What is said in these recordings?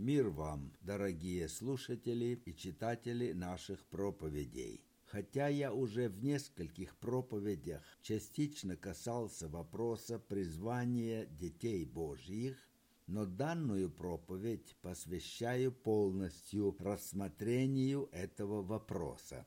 Мир вам, дорогие слушатели и читатели наших проповедей. Хотя я уже в нескольких проповедях частично касался вопроса призвания детей Божьих, но данную проповедь посвящаю полностью рассмотрению этого вопроса.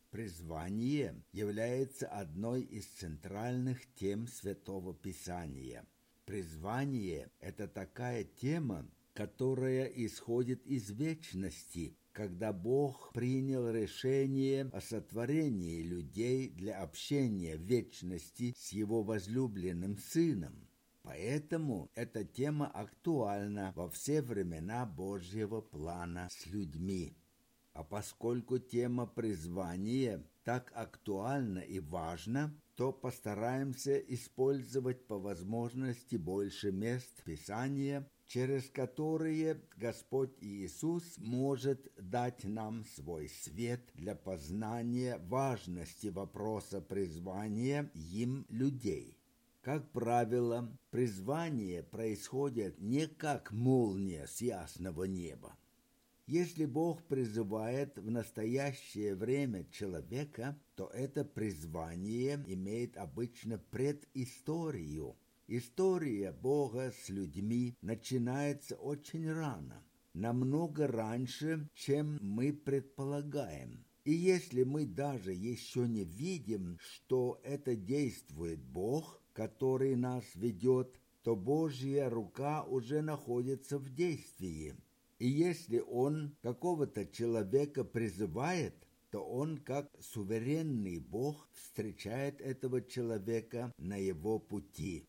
Призвание является одной из центральных тем Святого Писания. Призвание – это такая тема, которая исходит из вечности, когда Бог принял решение о сотворении людей для общения в вечности с Его возлюбленным Сыном. Поэтому эта тема актуальна во все времена Божьего плана с людьми. А поскольку тема призвания так актуальна и важна, то постараемся использовать по возможности больше мест Писания, через которые Господь Иисус может дать нам свой свет для познания важности вопроса призвания им людей. Как правило, призвание происходит не как молния с ясного неба. Если Бог призывает в настоящее время человека, то это призвание имеет обычно предысторию. История Бога с людьми начинается очень рано, намного раньше, чем мы предполагаем. И если мы даже еще не видим, что это действует Бог, который нас ведет, то Божья рука уже находится в действии. И если Он какого-то человека призывает, то Он, как суверенный Бог, встречает этого человека на его пути.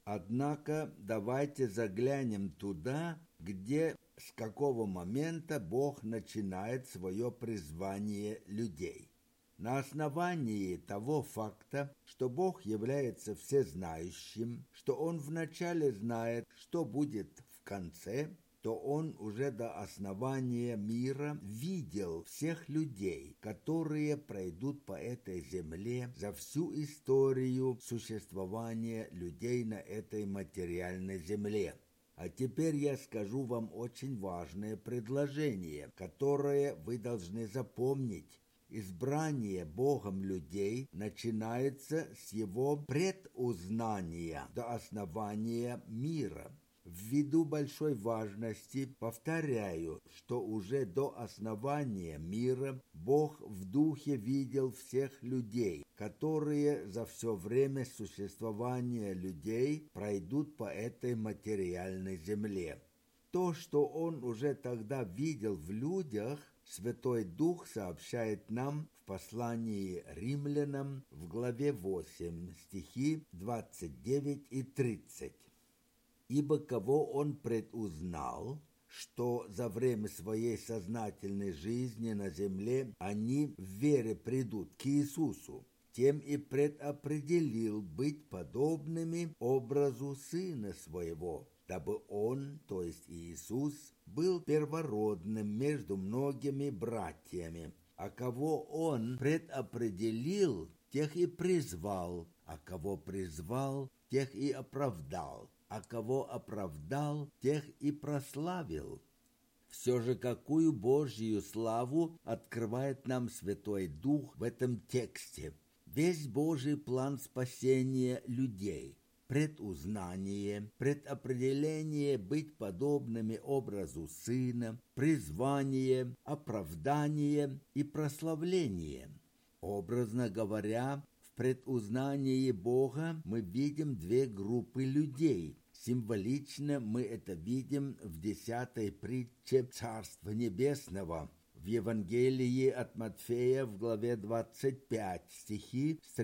Однако давайте заглянем туда, где, с какого момента Бог начинает свое призвание людей. На основании того факта, что Бог является всезнающим, что Он вначале знает, что будет в конце, то Он уже до основания мира видел всех людей, которые пройдут по этой земле за всю историю существования людей на этой материальной земле. А теперь я скажу вам очень важное предложение, которое вы должны запомнить. Избрание Богом людей начинается с Его предузнания до основания мира. Ввиду большой важности повторяю, что уже до основания мира Бог в духе видел всех людей, которые за все время существования людей пройдут по этой материальной земле. То, что Он уже тогда видел в людях, Святой Дух сообщает нам в послании Римлянам в главе 8, стихи 29 и 30. «Ибо кого Он предузнал, что за время своей сознательной жизни на земле они в вере придут к Иисусу, тем и предопределил быть подобными образу Сына Своего, дабы Он, то есть Иисус, был первородным между многими братьями. А кого Он предопределил, тех и призвал, а кого призвал, тех и оправдал, а кого оправдал, тех и прославил». Все же какую Божью славу открывает нам Святой Дух в этом тексте? Весь Божий план спасения людей, предузнание, предопределение быть подобными образу Сына, призвание, оправдание и прославление. Образно говоря, в предузнании Бога мы видим две группы людей. Символично мы это видим в 10-й притче Царства Небесного, в Евангелии от Матфея в главе 25, стихи с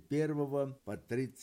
31 по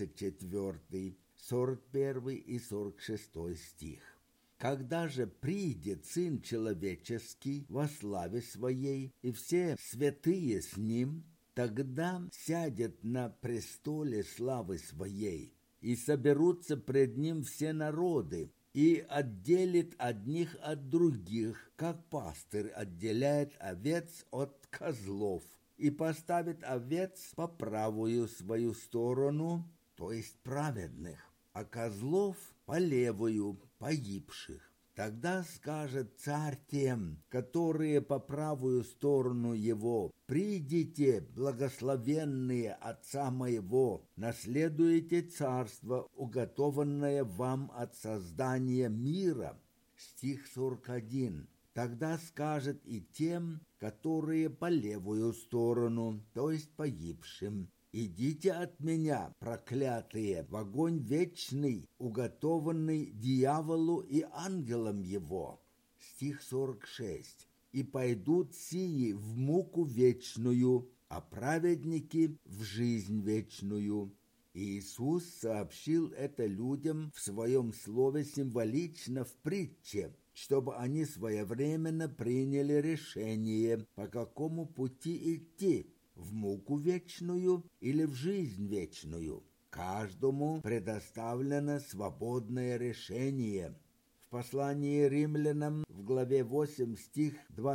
34, 41 и 46 стих. «Когда же придет Сын Человеческий во славе Своей, и все святые с Ним, тогда сядет на престоле славы Своей, и соберутся пред Ним все народы, и отделит одних от других, как пастырь отделяет овец от козлов, и поставит овец по правую свою сторону, то есть праведных, а козлов по левую, погибших. Тогда скажет царь тем, которые по правую сторону его: «Придите, благословенные Отца моего, наследуйте царство, уготованное вам от создания мира». Стих 41. Тогда скажет и тем, которые по левую сторону, то есть погибшим: «Идите от меня, проклятые, в огонь вечный, уготованный дьяволу и ангелам его». Стих 46. «И пойдут сии в муку вечную, а праведники в жизнь вечную». Иисус сообщил это людям в своем слове символично в притче, чтобы они своевременно приняли решение, по какому пути идти: в муку вечную или в жизнь вечную. Каждому предоставлено свободное решение. В послании римлянам в главе 8 стих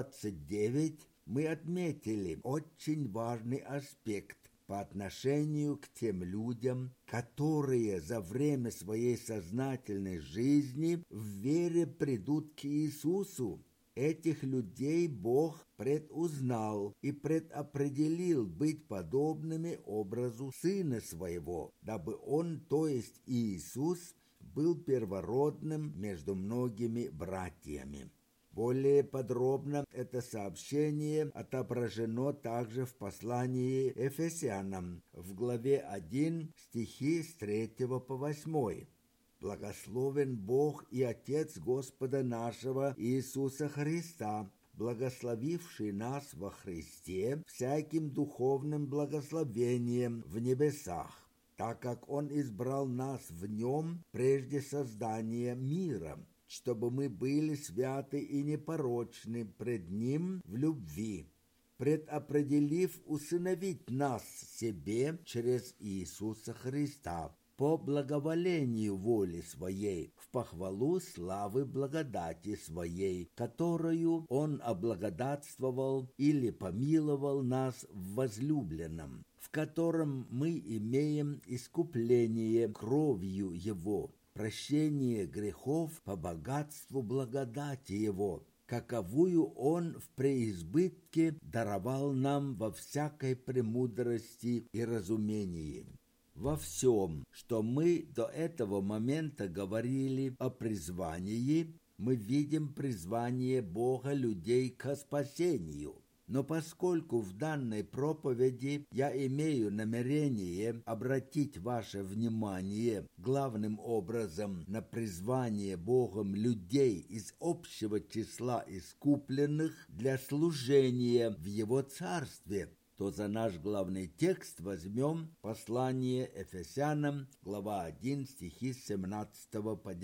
29 мы отметили очень важный аспект по отношению к тем людям, которые за время своей сознательной жизни в вере придут к Иисусу. Этих людей Бог предузнал и предопределил быть подобными образу Сына Своего, дабы Он, то есть Иисус, был первородным между многими братьями. Более подробно это сообщение отображено также в послании Ефесянам в главе 1 стихи с 3 по 8. «Благословен Бог и Отец Господа нашего Иисуса Христа, благословивший нас во Христе всяким духовным благословением в небесах, так как Он избрал нас в Нем прежде создания мира, чтобы мы были святы и непорочны пред Ним в любви, предопределив усыновить нас себе через Иисуса Христа, по благоволению воли Своей, в похвалу славы благодати Своей, которую Он облагодатствовал или помиловал нас в возлюбленном, в котором мы имеем искупление кровью Его, прощение грехов по богатству благодати Его, каковую Он в преизбытке даровал нам во всякой премудрости и разумении». Во всем, что мы до этого момента говорили о призвании, мы видим призвание Бога людей к спасению. Но поскольку в данной проповеди я имею намерение обратить ваше внимание главным образом на призвание Богом людей из общего числа искупленных для служения в Его Царстве, то за наш главный текст возьмем послание Ефесянам, глава 1, стихи с 17 по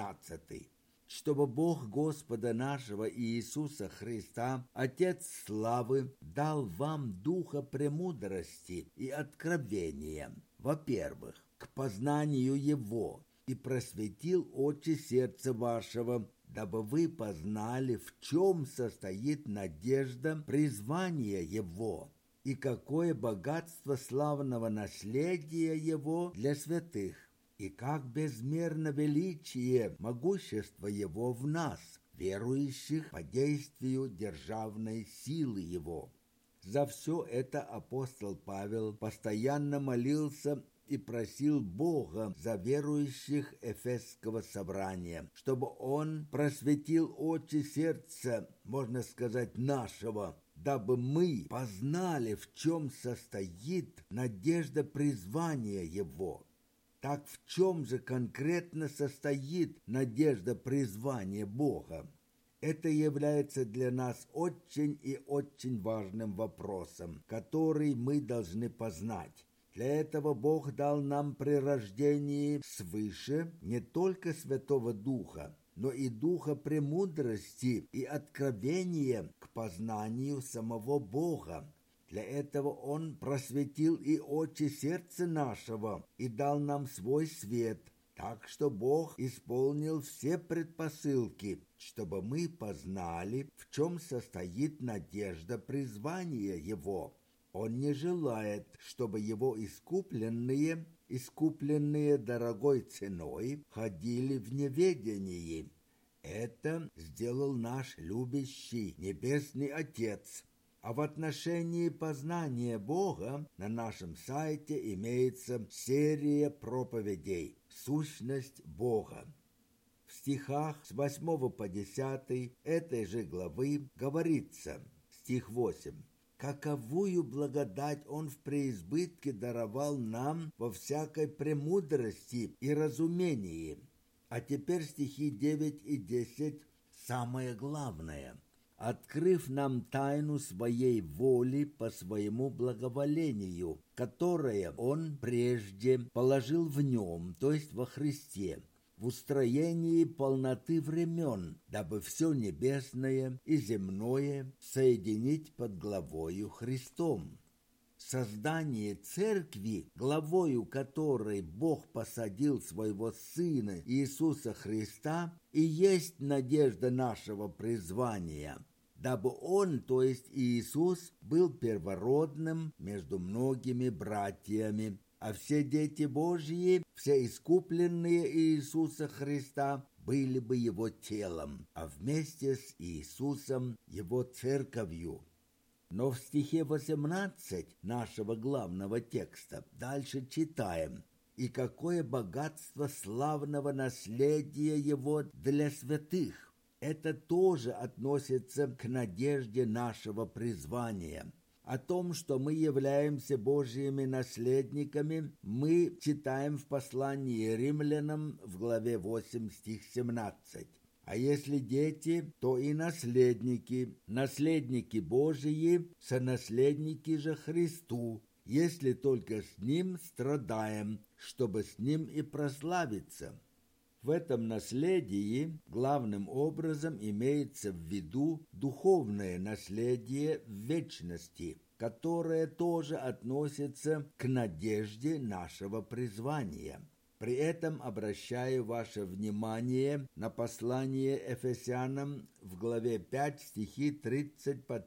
19. «Чтобы Бог Господа нашего Иисуса Христа, Отец славы, дал вам духа премудрости и откровения, во-первых, к познанию Его, и просветил очи сердца вашего, дабы вы познали, в чем состоит надежда призвания Его, и какое богатство славного наследия Его для святых, и как безмерно величие могущества Его в нас, верующих по действию державной силы Его». За все это апостол Павел постоянно молился и просил Бога за верующих Эфесского собрания, чтобы Он просветил очи сердца, можно сказать, нашего, дабы мы познали, в чем состоит надежда призвания Его. Так в чем же конкретно состоит надежда призвания Бога? Это является для нас очень и очень важным вопросом, который мы должны познать. Для этого Бог дал нам при рождении свыше не только Святого Духа, но и духа премудрости и откровения к познанию самого Бога. Для этого Он просветил и очи сердца нашего и дал нам свой свет, так что Бог исполнил все предпосылки, чтобы мы познали, в чем состоит надежда призвания Его. Он не желает, чтобы Его искупленные дорогой ценой, ходили в неведении. Это сделал наш любящий Небесный Отец. А в отношении познания Бога на нашем сайте имеется серия проповедей «Сущность Бога». В стихах с 8 по 10 этой же главы говорится, стих 8, «Каковую благодать Он в преизбытке даровал нам во всякой премудрости и разумении». А теперь стихи 9 и 10 самое главное. «Открыв нам тайну своей воли по своему благоволению, которое Он прежде положил в Нем, то есть во Христе, в устроении полноты времен, дабы все небесное и земное соединить под главою Христом». Создание церкви, главою которой Бог посадил своего Сына Иисуса Христа, и есть надежда нашего призвания, дабы Он, то есть Иисус, был первородным между многими братьями, а все дети Божьи, все искупленные Иисуса Христа, были бы Его телом, а вместе с Иисусом Его церковью. Но в стихе 18 нашего главного текста дальше читаем: «И какое богатство славного наследия Его для святых». Это тоже относится к надежде нашего призвания. О том, что мы являемся Божьими наследниками, мы читаем в послании Римлянам в главе 8, стих 17. А если дети, то и наследники, наследники Божии, сонаследники же Христу, если только с Ним страдаем, чтобы с Ним и прославиться. В этом наследии главным образом имеется в виду духовное наследие в вечности, которое тоже относится к надежде нашего призвания. При этом обращаю ваше внимание на послание Ефесянам в главе 5, стихи 30 по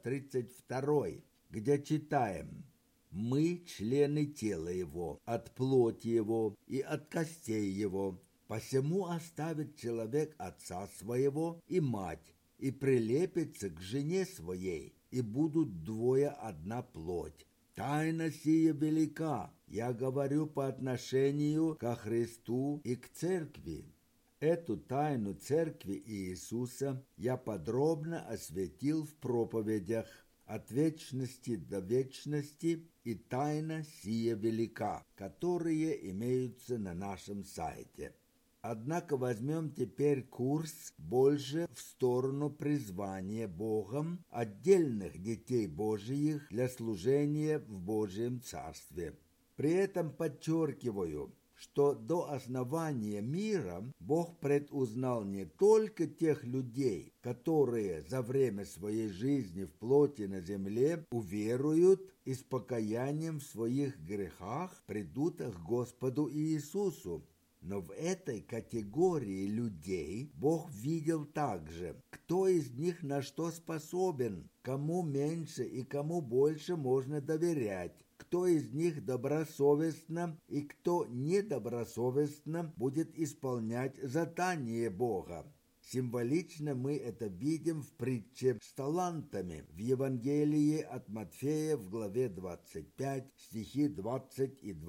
32, где читаем: «Мы члены тела Его, от плоти Его и от костей Его. Посему оставит человек отца своего и мать, и прилепится к жене своей, и будут двое одна плоть. Тайна сия велика, я говорю по отношению ко Христу и к церкви». Эту тайну церкви Иисуса я подробно осветил в проповедях «От вечности до вечности» и «Тайна сия велика», которые имеются на нашем сайте. Однако возьмем теперь курс больше в сторону призвания Богом отдельных детей Божиих для служения в Божьем Царстве. При этом подчеркиваю, что до основания мира Бог предузнал не только тех людей, которые за время своей жизни в плоти на земле уверуют и с покаянием в своих грехах придут к Господу Иисусу, но в этой категории людей Бог видел также, кто из них на что способен, кому меньше и кому больше можно доверять, кто из них добросовестно и кто недобросовестно будет исполнять задание Бога. Символично мы это видим в притче с талантами в Евангелии от Матфея в главе 25, стихи 20 и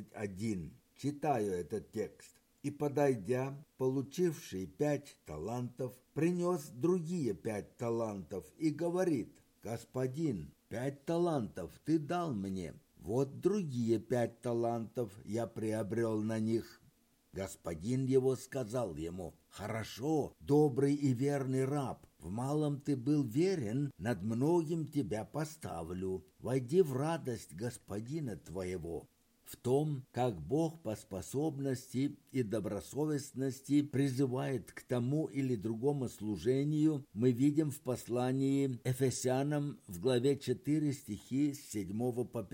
21. Читаю этот текст. «И, подойдя, получивший 5 талантов, принес другие 5 талантов и говорит: Господин, 5 талантов ты дал мне, вот другие 5 талантов я приобрел на них». Господин его сказал ему: «Хорошо, добрый и верный раб, в малом ты был верен, над многим тебя поставлю. Войди в радость господина твоего». В том, как Бог по способности и добросовестности призывает к тому или другому служению, мы видим в послании Ефесянам в главе 4 стихи с 7 по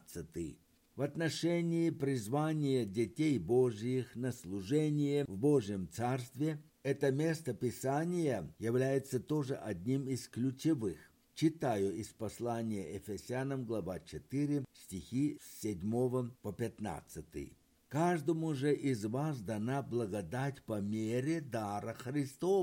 15. В отношении призвания детей Божьих на служение в Божьем Царстве это место Писания является тоже одним из ключевых. Читаю из послания Ефесянам, глава 4, стихи с 7 по 15. «Каждому же из вас дана благодать по мере дара Христова.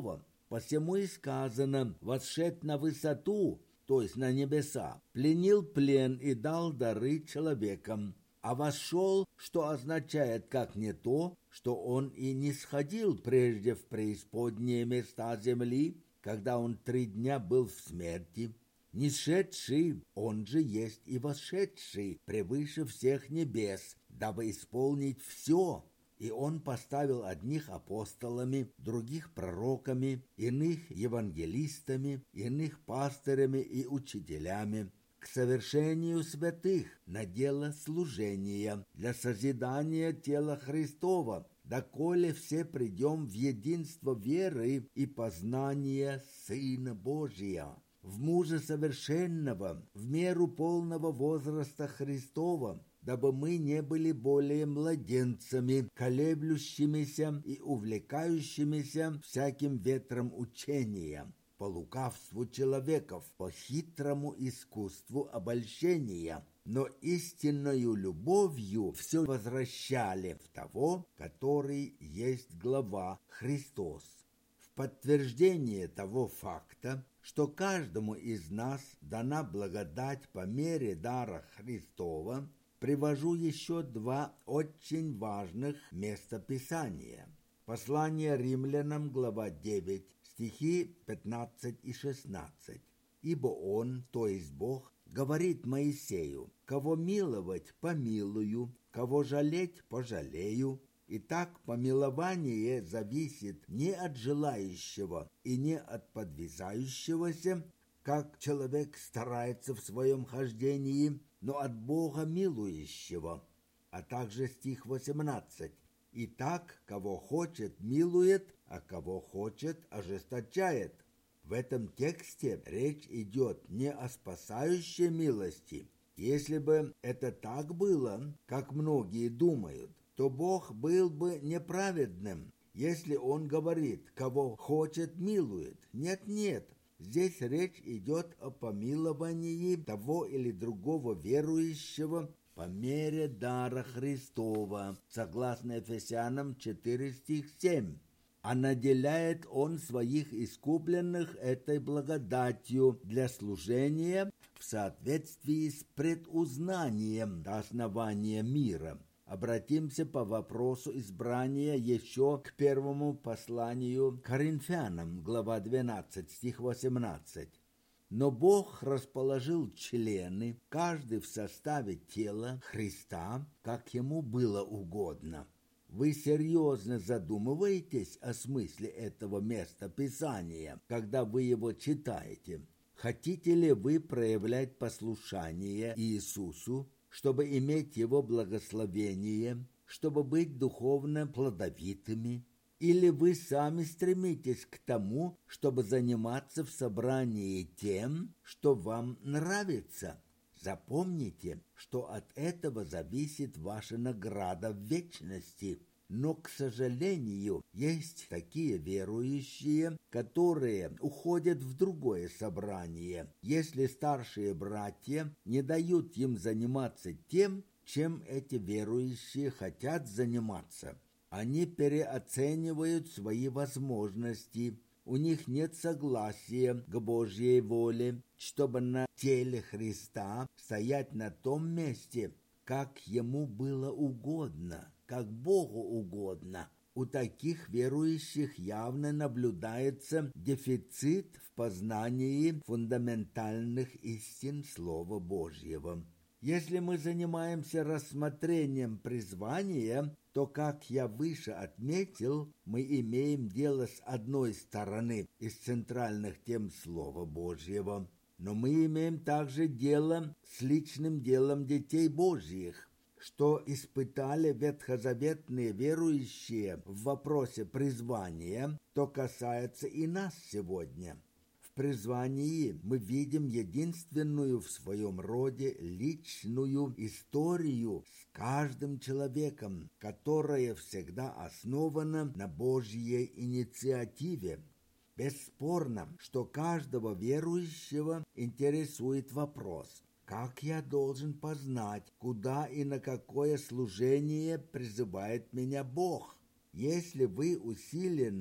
Посему и сказано: «Восшед на высоту», то есть на небеса, «пленил плен и дал дары человекам». А вошел, что означает как не то, что он и не сходил прежде в преисподние места земли, когда он 3 дня был в смерти. Несшедший, он же есть и восшедший превыше всех небес, дабы исполнить все. И он поставил одних апостолами, других пророками, иных евангелистами, иных пастырями и учителями, к совершению святых на дело служения, для созидания тела Христова, доколе все придем в единство веры и познания Сына Божия, в мужа совершенного, в меру полного возраста Христова, дабы мы не были более младенцами, колеблющимися и увлекающимися всяким ветром учения, по лукавству человеков, по хитрому искусству обольщения, но истинною любовью все возвращали в того, который есть глава, Христос. В подтверждение того факта, что каждому из нас дана благодать по мере дара Христова, привожу еще 2 очень важных места Писания. Послание римлянам, глава 9, стихи 15 и 16. «Ибо Он, то есть Бог, говорит Моисею: кого миловать, помилую, кого жалеть, пожалею. Итак, помилование зависит не от желающего и не от подвязающегося, как человек старается в своем хождении, но от Бога милующего». А также стих 18. «Итак, кого хочет, милует, а кого хочет, ожесточает». В этом тексте речь идет не о спасающей милости. Если бы это так было, как многие думают, то Бог был бы неправедным, если Он говорит: кого хочет, милует. Нет. Здесь речь идет о помиловании того или другого верующего по мере дара Христова, согласно Ефесянам 4, стих 7. А наделяет Он своих искупленных этой благодатью для служения в соответствии с предузнанием до основания мира. Обратимся по вопросу избрания еще к первому посланию Коринфянам, глава 12, стих 18. «Но Бог расположил члены, каждый в составе тела Христа, как ему было угодно». Вы серьезно задумываетесь о смысле этого места Писания, когда вы его читаете? Хотите ли вы проявлять послушание Иисусу, чтобы иметь Его благословение, чтобы быть духовно плодовитыми? Или вы сами стремитесь к тому, чтобы заниматься в собрании тем, что вам нравится? Запомните, что от этого зависит ваша награда в вечности. Но, к сожалению, есть такие верующие, которые уходят в другое собрание, если старшие братья не дают им заниматься тем, чем эти верующие хотят заниматься. Они переоценивают свои возможности. У них нет согласия к Божьей воле, чтобы на теле Христа стоять на том месте, как Ему было угодно, как Богу угодно. У таких верующих явно наблюдается дефицит в познании фундаментальных истин Слова Божьего. Если мы занимаемся рассмотрением призвания, то, как я выше отметил, мы имеем дело с одной стороны из центральных тем Слова Божьего, но мы имеем также дело с личным делом детей Божьих, что испытали ветхозаветные верующие в вопросе призвания, то касается и нас сегодня. В призвании мы видим единственную в своем роде личную историю с каждым человеком, которая всегда основана на Божьей инициативе. Бесспорно, что каждого верующего интересует вопрос: как я должен познать, куда и на какое служение призывает меня Бог? Если вы усиленно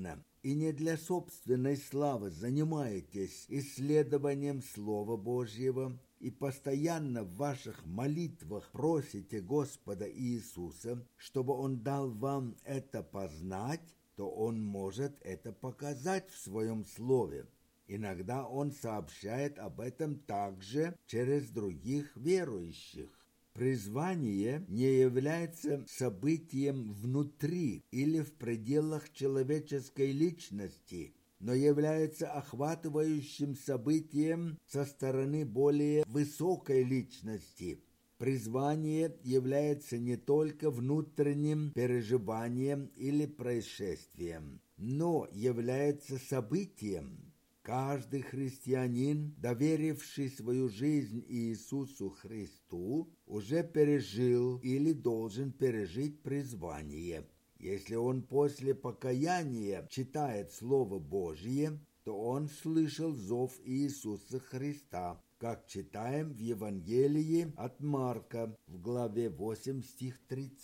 и не для собственной славы занимаетесь исследованием Слова Божьего и постоянно в ваших молитвах просите Господа Иисуса, чтобы Он дал вам это познать, то Он может это показать в Своем Слове. Иногда Он сообщает об этом также через других верующих. Призвание не является событием внутри или в пределах человеческой личности, но является охватывающим событием со стороны более высокой личности. Призвание является не только внутренним переживанием или происшествием, но является событием. Каждый христианин, доверивший свою жизнь Иисусу Христу, уже пережил или должен пережить призвание. Если он после покаяния читает Слово Божье, то он слышал зов Иисуса Христа, как читаем в Евангелии от Марка в главе 8, стих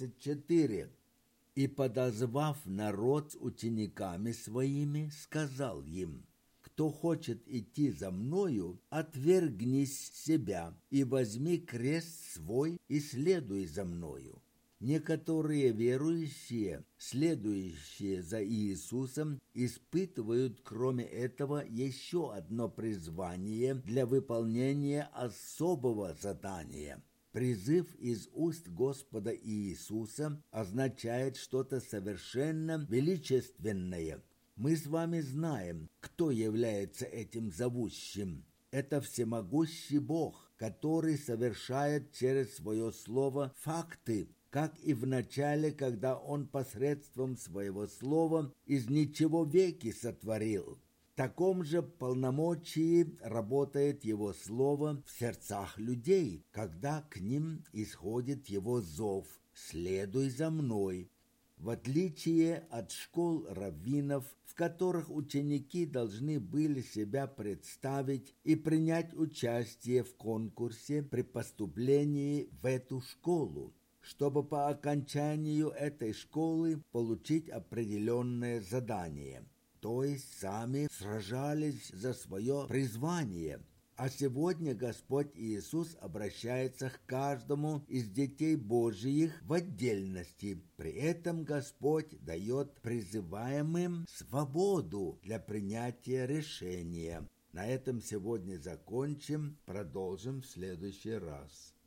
34. «И, подозвав народ с учениками своими, сказал им: кто хочет идти за мною, отвергнись себя и возьми крест свой и следуй за мною». Некоторые верующие, следующие за Иисусом, испытывают, кроме этого, еще одно призвание для выполнения особого задания. Призыв из уст Господа Иисуса означает что-то совершенно величественное. Мы с вами знаем, кто является этим зовущим. Это всемогущий Бог, который совершает через свое слово факты, как и в начале, когда Он посредством своего слова из ничего веки сотворил. В таком же полномочии работает Его слово в сердцах людей, когда к ним исходит Его зов «Следуй за мной». В отличие от школ раввинов, в которых ученики должны были себя представить и принять участие в конкурсе при поступлении в эту школу, чтобы по окончанию этой школы получить определенное задание, то есть сами сражались за свое призвание. А сегодня Господь Иисус обращается к каждому из детей Божьих в отдельности. При этом Господь дает призываемым свободу для принятия решения. На этом сегодня закончим, продолжим в следующий раз.